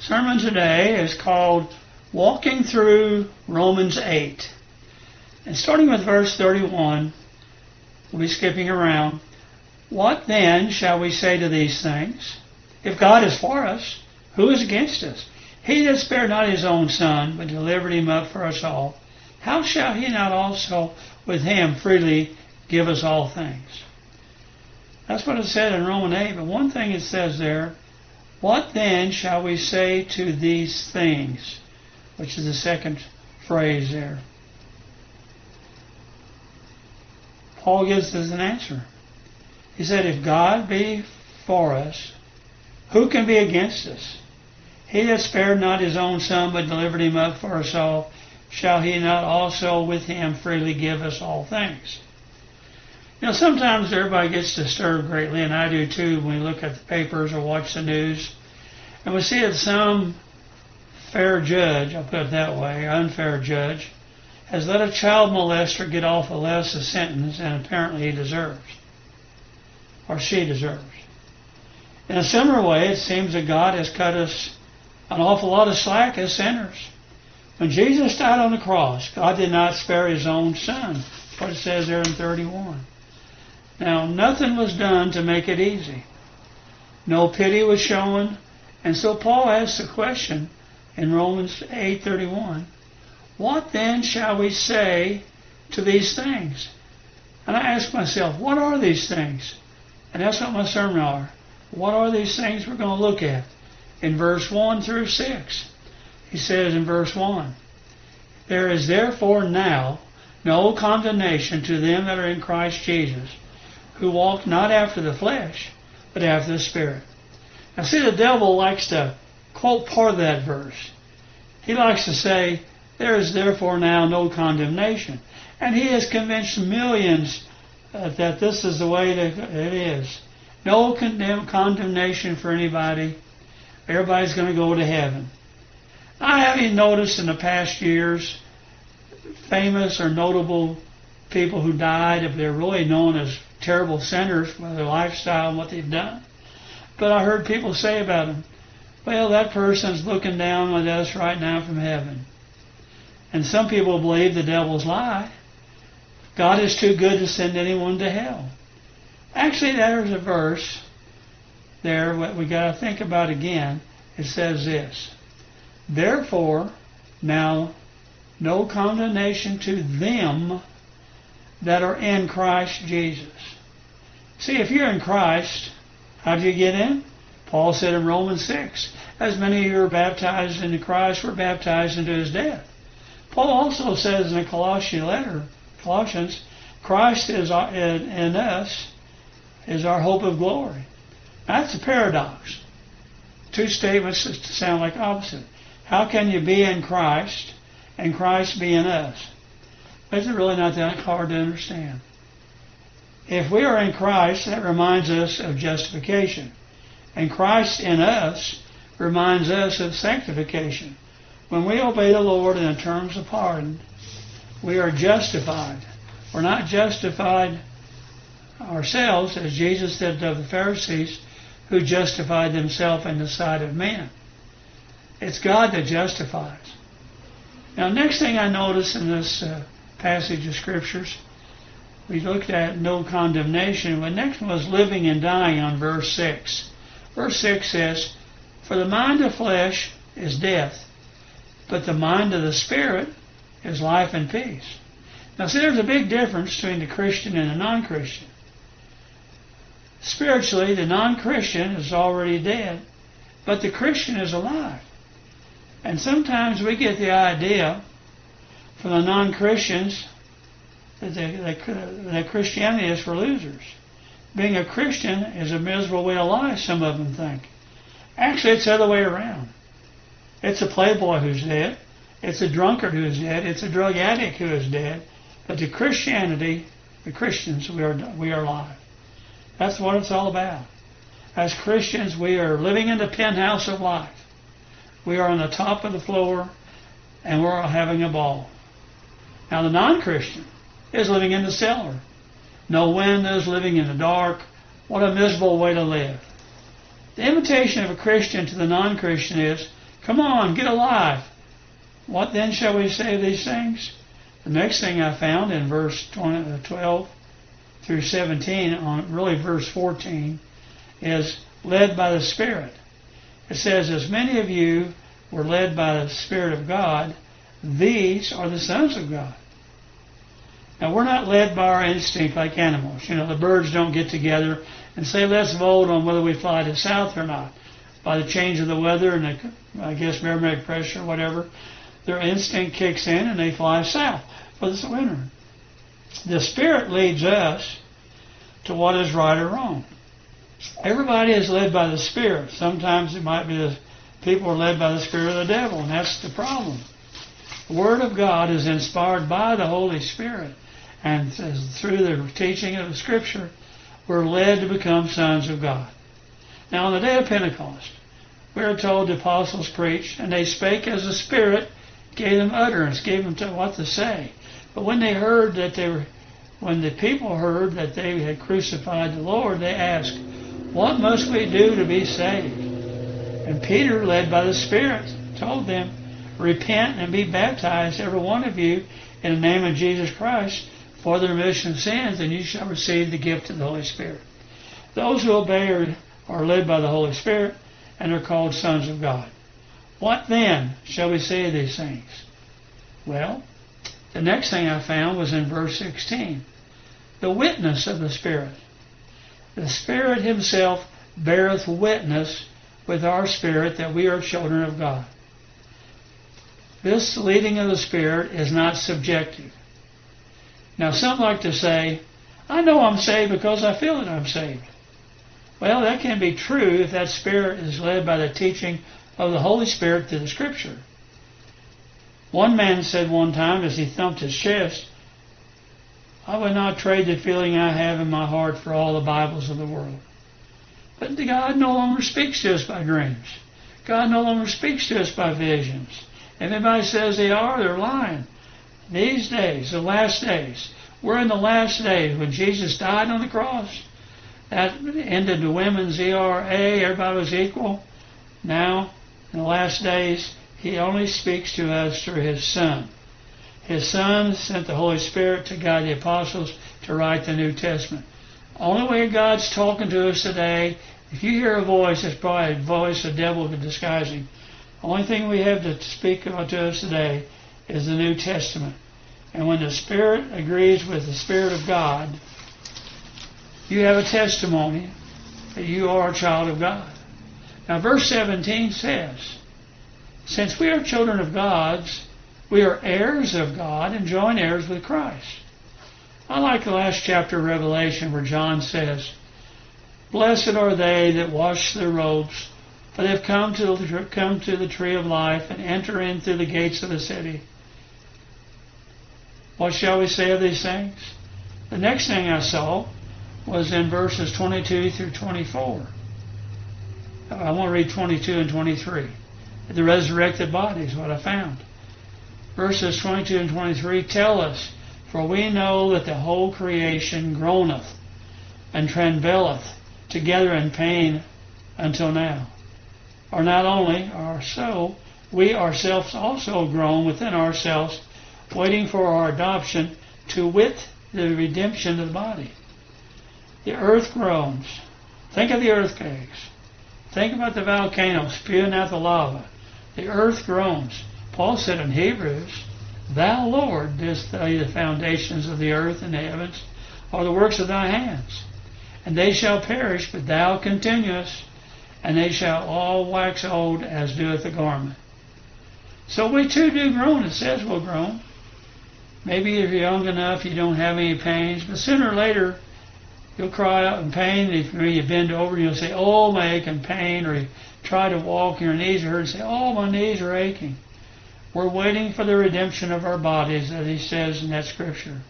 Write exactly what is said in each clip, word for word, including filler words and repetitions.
sermon today is called Walking Through Romans eight. And starting with verse thirty-one, we'll be skipping around. What then shall we say to these things? If God is for us, who is against us? He that spared not his own Son, but delivered him up for us all, how shall he not also with him freely give us all things? That's what it said in Romans eight. But one thing it says there, what then shall we say to these things? Which is the second phrase there. Paul gives us an answer. He said, if God be for us, who can be against us? He that spared not his own Son, but delivered him up for us all, shall he not also with him freely give us all things? You know, sometimes everybody gets disturbed greatly, and I do too, when we look at the papers or watch the news, and we see that some fair judge, I'll put it that way, unfair judge, has let a child molester get off a less a sentence than apparently he deserves, or she deserves. In a similar way, it seems that God has cut us an awful lot of slack as sinners. When Jesus died on the cross, God did not spare his own Son. That's what it says there in thirty-one. Now, nothing was done to make it easy. No pity was shown. And so Paul asks the question in Romans eight thirty-one, what then shall we say to these things? And I ask myself, what are these things? And that's what my sermon are. What are these things we're going to look at? In verse one through six, he says in verse one, there is therefore now no condemnation to them that are in Christ Jesus, who walk not after the flesh, but after the Spirit. Now see, the devil likes to quote part of that verse. He likes to say, there is therefore now no condemnation. And he has convinced millions uh, that this is the way that it is. No condemn- condemnation for anybody. Everybody's going to go to heaven. I haven't noticed in the past years famous or notable people who died, if they're really known as terrible sinners for their lifestyle and what they've done. But I heard people say about them, well, that person's looking down on us right now from heaven. And some people believe the devil's lie. God is too good to send anyone to hell. Actually, there's a verse there what we got to think about again. It says this, therefore, now no condemnation to them that are in Christ Jesus. See, if you're in Christ, how do you get in? Paul said in Romans six, as many who are baptized into Christ were baptized into his death. Paul also says in the Colossian letter, Colossians, Christ is our, in, in us is our hope of glory. That's a paradox. Two statements that sound like opposite. How can you be in Christ and Christ be in us? It's really not that hard to understand. If we are in Christ, that reminds us of justification. And Christ in us reminds us of sanctification. When we obey the Lord in the terms of pardon, we are justified. We're not justified ourselves, as Jesus said of the Pharisees, who justified themselves in the sight of men. It's God that justifies. Now, next thing I notice in this uh, passage of Scriptures, we looked at no condemnation, but next one was living and dying on verse six. Verse six says, for the mind of flesh is death, but the mind of the Spirit is life and peace. Now see, there's a big difference between the Christian and the non-Christian. Spiritually, the non-Christian is already dead, but the Christian is alive. And sometimes we get the idea from the non-Christians that, they, that, that Christianity is for losers. Being a Christian is a miserable way of life, some of them think. Actually, it's the other way around. It's a playboy who's dead. It's a drunkard who is dead. It's a drug addict who is dead. But the Christianity, the Christians, we are we are alive. That's what it's all about. As Christians, we are living in the penthouse of life. We are on the top of the floor, and we're having a ball. Now, the non-Christian is living in the cellar. No windows, living in the dark. What a miserable way to live. The invitation of a Christian to the non-Christian is, Come on, get alive. What then shall we say of these things? The next thing I found in verse twelve through seventeen, on really verse fourteen, is led by the Spirit. It says, as many of you were led by the Spirit of God, these are the sons of God. Now, we're not led by our instinct like animals. You know, the birds don't get together and say, let's vote on whether we fly to south or not. By the change of the weather and the, I guess, barometric pressure or whatever, their instinct kicks in and they fly south for this winter. The Spirit leads us to what is right or wrong. Everybody is led by the Spirit. Sometimes it might be the people are led by the Spirit of the devil, and that's the problem. The Word of God is inspired by the Holy Spirit, and through the teaching of the Scripture, we're led to become sons of God. Now, on the day of Pentecost, we are told the apostles preached, and they spake as the Spirit gave them utterance, gave them to what to say. But when they heard that they were, when the people heard that they had crucified the Lord, they asked, what must we do to be saved? And Peter, led by the Spirit, told them, repent and be baptized, every one of you, in the name of Jesus Christ, for the remission of sins, and you shall receive the gift of the Holy Spirit. Those who obey are, are led by the Holy Spirit, and are called sons of God. What then shall we say of these things? Well, the next thing I found was in verse sixteen. The witness of the Spirit. The Spirit Himself beareth witness with our spirit that we are children of God. This leading of the Spirit is not subjective. Now, some like to say, I know I'm saved because I feel that I'm saved. Well, that can be true if that Spirit is led by the teaching of the Holy Spirit through the Scripture. One man said one time as he thumped his chest, I would not trade the feeling I have in my heart for all the Bibles of the world. But God no longer speaks to us by dreams. God no longer speaks to us by visions. If anybody says they are, they're lying. These days, the last days, we're in the last days when Jesus died on the cross. That ended the women's E R A, everybody was equal. Now, in the last days, He only speaks to us through His Son. His Son sent the Holy Spirit to guide the apostles to write the New Testament. Only way God's talking to us today, if you hear a voice, it's probably a voice the devil disguising. The only thing we have to speak about to us today is the New Testament. And when the Spirit agrees with the Spirit of God, you have a testimony that you are a child of God. Now, verse seventeen says, since we are children of God's, we are heirs of God and joint heirs with Christ. I like the last chapter of Revelation where John says, blessed are they that wash their robes, for they have come to, the, come to the tree of life and enter in through the gates of the city. What shall we say of these things? The next thing I saw was in verses twenty-two through twenty-four. I want to read twenty-two and twenty-three. The resurrected body is what I found. Verses twenty-two and twenty-three tell us, for we know that the whole creation groaneth and travaileth together in pain until now. Or not only are so, we ourselves also groan within ourselves, waiting for our adoption, to wit, the redemption of the body. The earth groans. Think of the earthquakes. Think about the volcano spewing out the lava. The earth groans. Paul said in Hebrews, thou, Lord, didst lay the foundations of the earth and the heavens, are the works of thy hands. And they shall perish, but thou continuest, and they shall all wax old as doeth the garment. So we too do groan. It says we'll groan. Maybe if you're young enough, you don't have any pains, but sooner or later, you'll cry out in pain. If you bend over, you'll say, oh, my aching pain, or you try to walk and your knees hurt and say, oh, my knees are aching. We're waiting for the redemption of our bodies, as he says in that scripture.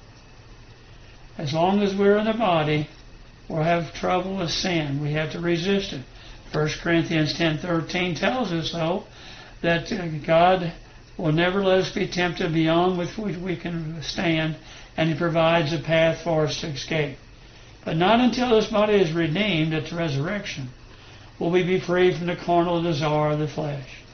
As long as we're in the body, we'll have trouble with sin. We have to resist it. First Corinthians ten thirteen tells us, though, that God will never let us be tempted beyond which we can stand, and He provides a path for us to escape. But not until this body is redeemed at the resurrection will we be free from the carnal desire of the flesh.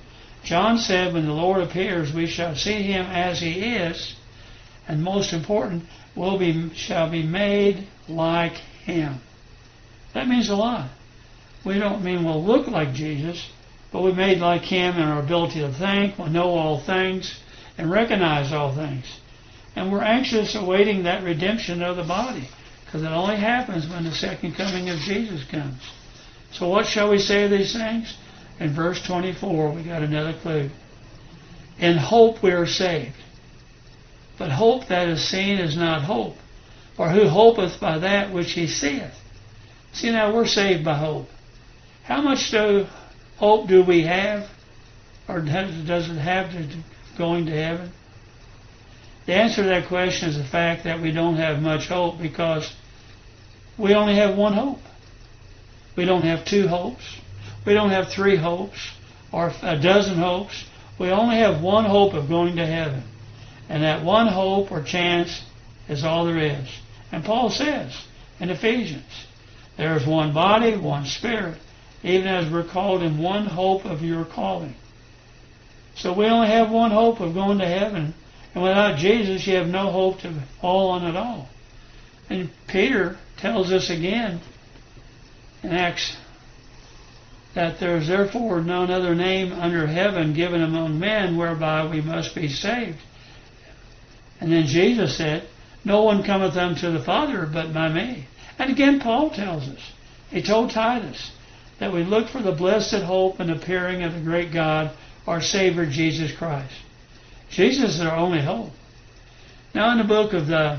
John said, when the Lord appears, we shall see him as he is, and most important, will be shall be made like him. That means a lot. We don't mean we'll look like Jesus, but we're made like him in our ability to think, we'll know all things, and recognize all things. And we're anxious awaiting that redemption of the body, because it only happens when the second coming of Jesus comes. So what shall we say of these things? In verse twenty-four, we got another clue. In hope we are saved. But hope that is seen is not hope. For who hopeth by that which he seeth? See, now we're saved by hope. How much do, hope do we have? Or does it have to going to heaven? The answer to that question is the fact that we don't have much hope, because we only have one hope. We don't have two hopes. We don't have three hopes or a dozen hopes. We only have one hope of going to heaven. And that one hope or chance is all there is. And Paul says in Ephesians, there is one body, one spirit, even as we're called in one hope of your calling. So we only have one hope of going to heaven. And without Jesus, you have no hope to fall on at all. And Peter tells us again in Acts that there is therefore none other name under heaven given among men whereby we must be saved. And then Jesus said, no one cometh unto the Father but by me. And again Paul tells us, he told Titus, that we look for the blessed hope and appearing of the great God, our Savior Jesus Christ. Jesus is our only hope. Now in the book of the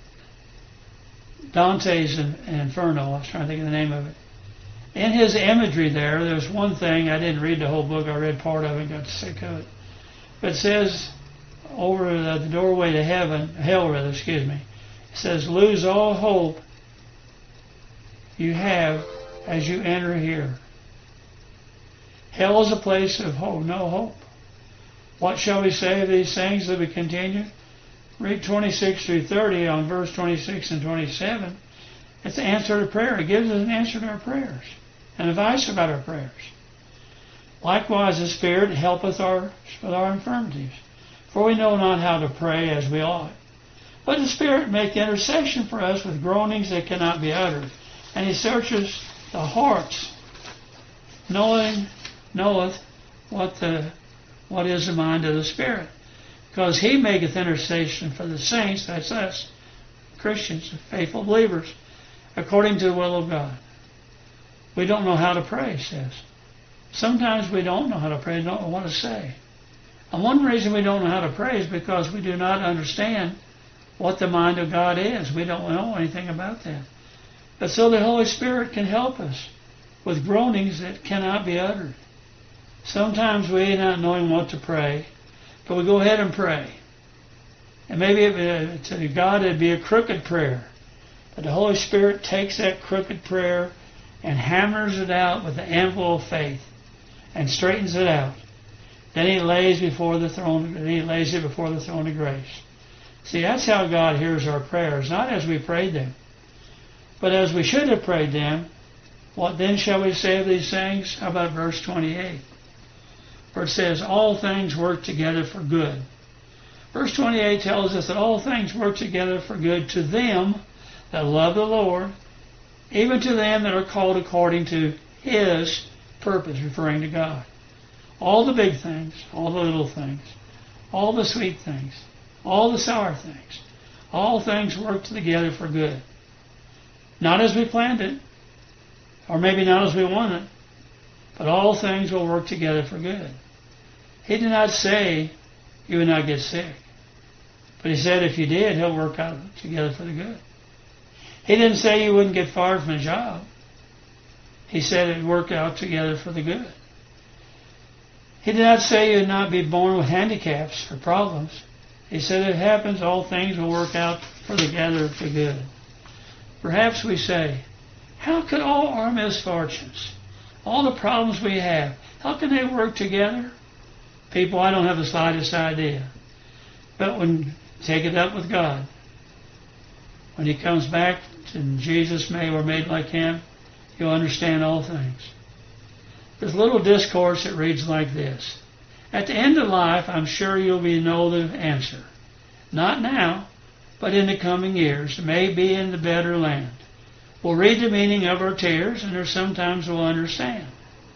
Dante's Inferno, I was trying to think of the name of it, in his imagery there, there's one thing, I didn't read the whole book, I read part of it, got sick of it. But it says, over the doorway to heaven, hell rather, excuse me, it says, lose all hope you have as you enter here. Hell is a place of hope, no hope. What shall we say of these things that we continue? Read twenty-six through thirty on verse twenty-six and twenty-seven. It's the answer to prayer. It gives us an answer to our prayers and advice about our prayers. Likewise, the Spirit helpeth us with our infirmities. For we know not how to pray as we ought. But the Spirit maketh intercession for us with groanings that cannot be uttered. And he searches the hearts, knowing, knoweth what the what is the mind of the Spirit. Because he maketh intercession for the saints, that's us, Christians, faithful believers, according to the will of God. We don't know how to pray, he says. Sometimes we don't know how to pray, don't know what to say. And one reason we don't know how to pray is because we do not understand what the mind of God is. We don't know anything about that. But so the Holy Spirit can help us with groanings that cannot be uttered. Sometimes we not knowing what to pray, but we go ahead and pray. And maybe it, to God it'd be a crooked prayer. But the Holy Spirit takes that crooked prayer and hammers it out with the anvil of faith and straightens it out. Then he lays before the throne, then he lays it before the throne of grace. See, that's how God hears our prayers, not as we prayed them, but as we should have prayed them. What then shall we say of these things? How about verse twenty-eight? Where it says, all things work together for good. Verse twenty-eight tells us that all things work together for good to them that love the Lord, even to them that are called according to his purpose, referring to God. All the big things, all the little things, all the sweet things, all the sour things, all things work together for good. Not as we planned it, or maybe not as we want it, but all things will work together for good. He did not say you would not get sick, but he said if you did, he'll work out together for the good. He didn't say you wouldn't get fired from a job. He said it would work out together for the good. He did not say you would not be born with handicaps or problems. He said if it happens, all things will work out for together for good. Perhaps we say, how could all our misfortunes, all the problems we have, how can they work together? People, I don't have the slightest idea. But when take it up with God, when he comes back and Jesus made or made like him, you'll understand all things. There's a little discourse that reads like this. At the end of life, I'm sure you'll be know the answer. Not now, but in the coming years, maybe in the better land. We'll read the meaning of our tears, and there sometimes we'll understand.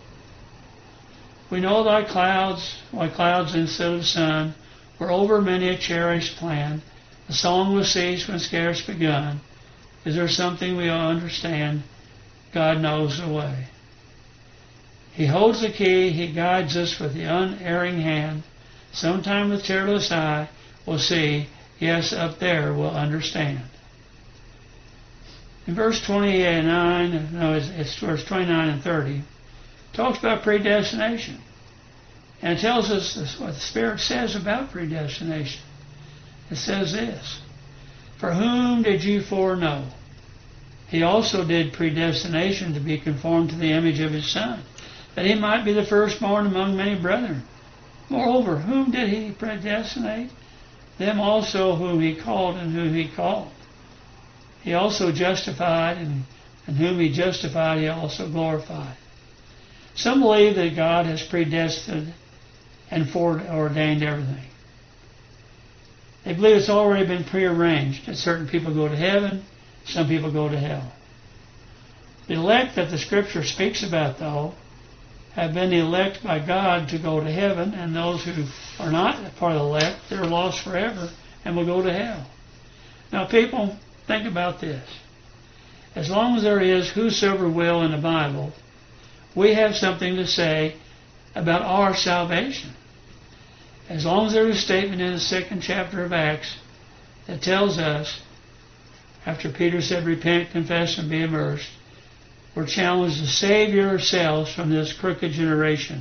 We know thy clouds, why clouds instead of sun, were over many a cherished plan. The song will cease when scarce begun. Is there something we all understand? God knows the way. He holds the key. He guides us with the unerring hand. Sometime with tearless eye we'll see. Yes, up there we'll understand. In verse twenty-nine, no, it's, it's verse twenty-nine and thirty, talks about predestination. And it tells us this, what the Spirit says about predestination. It says this: for whom did you foreknow? He also did predestination to be conformed to the image of his Son, that he might be the firstborn among many brethren. Moreover, whom did he predestinate? Them also whom he called, and whom he called. He also justified, and, and whom he justified, he also glorified. Some believe that God has predestined and foreordained everything. They believe it's already been prearranged, that certain people go to heaven, some people go to hell. The elect that the Scripture speaks about, though, have been the elect by God to go to heaven, and those who are not part of the elect, they're lost forever and will go to hell. Now, people, think about this. As long as there is whosoever will in the Bible, we have something to say about our salvation. As long as there is a statement in the second chapter of Acts that tells us, after Peter said, repent, confess, and be immersed, we're challenged to save yourselves from this crooked generation.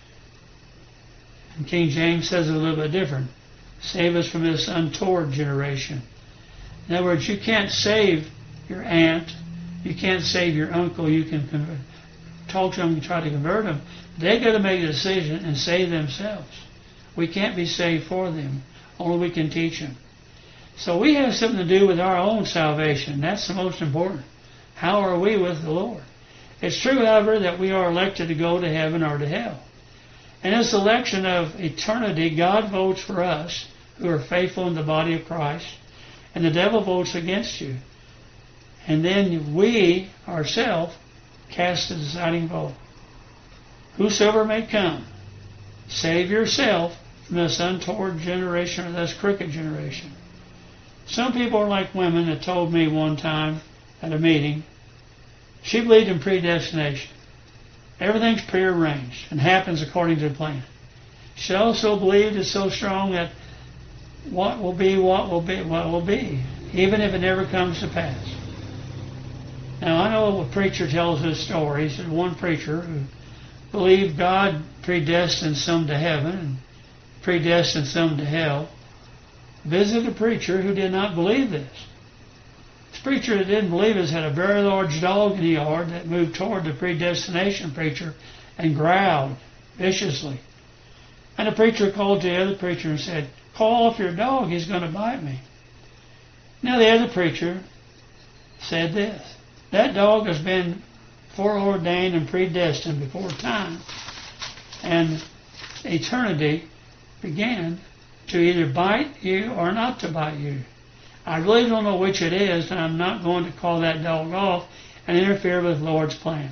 And King James says it a little bit different. Save us from this untoward generation. In other words, you can't save your aunt. You can't save your uncle. You can convert, talk to them and try to convert them. They've got to make a decision and save themselves. We can't be saved for them. Only we can teach them. So we have something to do with our own salvation. That's the most important. How are we with the Lord? It's true, however, that we are elected to go to heaven or to hell. In this election of eternity, God votes for us who are faithful in the body of Christ, and the devil votes against you. And then we, ourselves, cast the deciding vote. Whosoever may come, save yourself from this untoward generation or this crooked generation. Some people are like women that told me one time at a meeting, she believed in predestination. Everything's prearranged and happens according to the plan. She also believed it's so strong that what will be, what will be, what will be, even if it never comes to pass. Now, I know a preacher tells this story. He said one preacher who believed God predestined some to heaven and predestined some to hell visited a preacher who did not believe this. This preacher that didn't believe this had a very large dog in the yard that moved toward the predestination preacher and growled viciously. And the preacher called to the other preacher and said, call off your dog, he's going to bite me. Now the other preacher said this, that dog has been foreordained and predestined before time and eternity began to either bite you or not to bite you. I really don't know which it is, and I'm not going to call that dog off and interfere with the Lord's plan.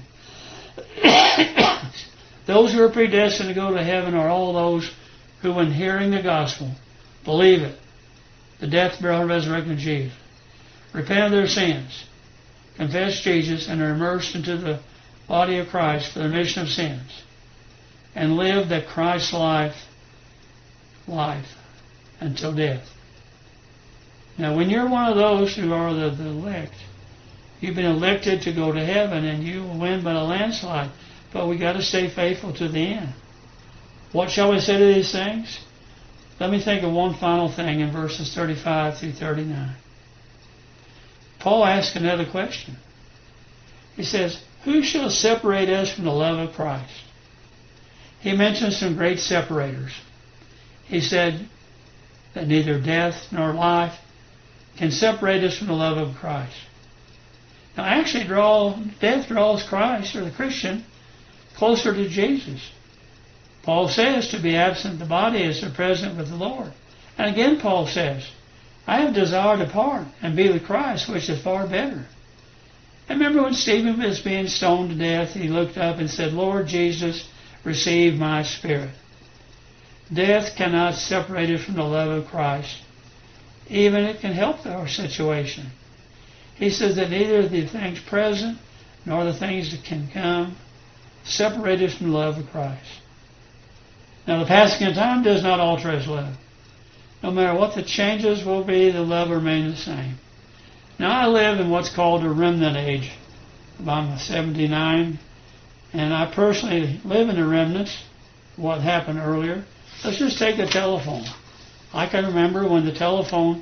Those who are predestined to go to heaven are all those who, when hearing the gospel, believe it, the death, burial, and resurrection of Jesus, repent of their sins, confess Jesus, and are immersed into the body of Christ for the remission of sins, and live the Christ life, life until death. Now, when you're one of those who are the, the elect, you've been elected to go to heaven, and you will win by a landslide. But we got to stay faithful to the end. What shall we say to these things? Let me think of one final thing in verses thirty-five through thirty-nine. Paul asks another question. He says, who shall separate us from the love of Christ? He mentions some great separators. He said that neither death nor life can separate us from the love of Christ. Now actually draw, death draws Christ, or the Christian, closer to Jesus. Paul says to be absent in the body is to be present with the Lord. And again Paul says, I have desire to depart and be with Christ, which is far better. And remember when Stephen was being stoned to death, he looked up and said, Lord Jesus, receive my spirit. Death cannot separate us from the love of Christ. Even it can help our situation. He says that neither the things present nor the things that can come separate us from the love of Christ. Now the passing of time does not alter his love. No matter what the changes will be, the love will remain the same. Now I live in what's called a remnant age. I'm seventy-nine, and I personally live in the remnants, what happened earlier. Let's just take the telephone. I can remember when the telephone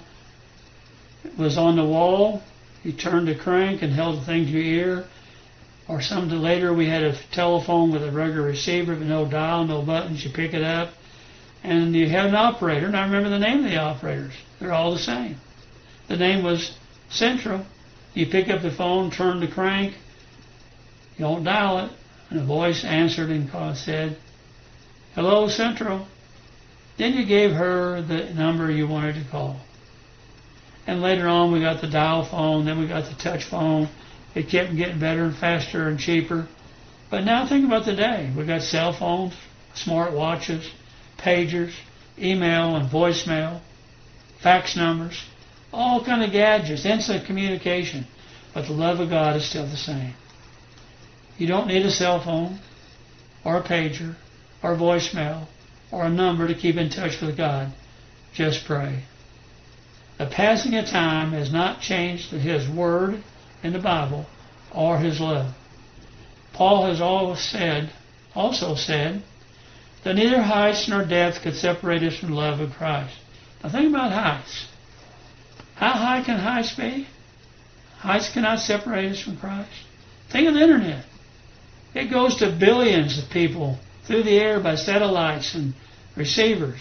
was on the wall, you turned the crank and held the thing to your ear. Or something later we had a telephone with a regular receiver but no dial, no buttons. You pick it up and you had an operator. And I remember the name of the operators. They're all the same. The name was Central. You pick up the phone, turn the crank, you don't dial it, and a voice answered and said, hello, Central. Then you gave her the number you wanted to call. And later on we got the dial phone, then we got the touch phone. It kept getting better and faster and cheaper. But now think about the day. We've got cell phones, smart watches, pagers, email and voicemail, fax numbers, all kind of gadgets, instant communication. But the love of God is still the same. You don't need a cell phone or a pager or a voicemail or a number to keep in touch with God. Just pray. The passing of time has not changed His Word in the Bible or His love. Paul has always said, also said, that neither heights nor depth could separate us from the love of Christ. Now think about heights. How high can heights be? Heights cannot separate us from Christ. Think of the internet. It goes to billions of people through the air by satellites and receivers.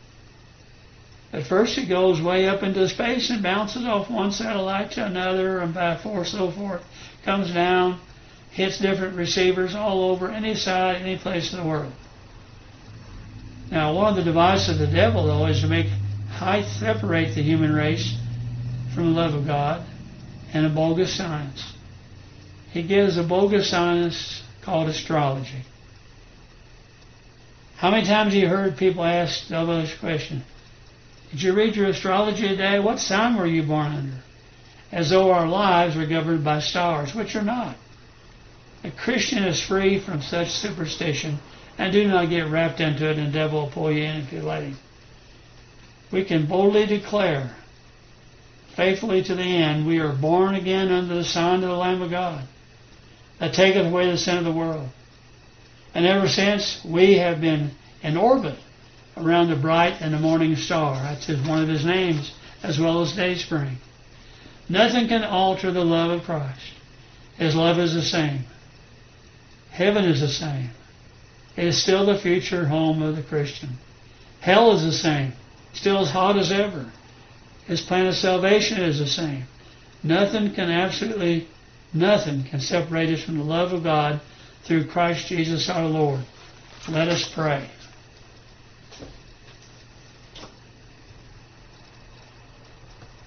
At first it goes way up into space and bounces off one satellite to another and back forth, so forth. Comes down, hits different receivers all over, any side, any place in the world. Now one of the devices of the devil, though, is to make height separate the human race from the love of God and a bogus science. He gives a bogus science called astrology. How many times have you heard people ask the other question, did you read your astrology today? What sign were you born under? As though our lives were governed by stars, which are not. A Christian is free from such superstition, and do not get wrapped into it, and the devil will pull you in if you let him. We can boldly declare, faithfully to the end, we are born again under the sign of the Lamb of God, that taketh away the sin of the world. And ever since, we have been in orbit around the bright and the morning star. That's one of His names, as well as Dayspring. Nothing can alter the love of Christ. His love is the same. Heaven is the same. It is still the future home of the Christian. Hell is the same. Still as hot as ever. His plan of salvation is the same. Nothing can absolutely, nothing can separate us from the love of God through Christ Jesus our Lord. Let us pray.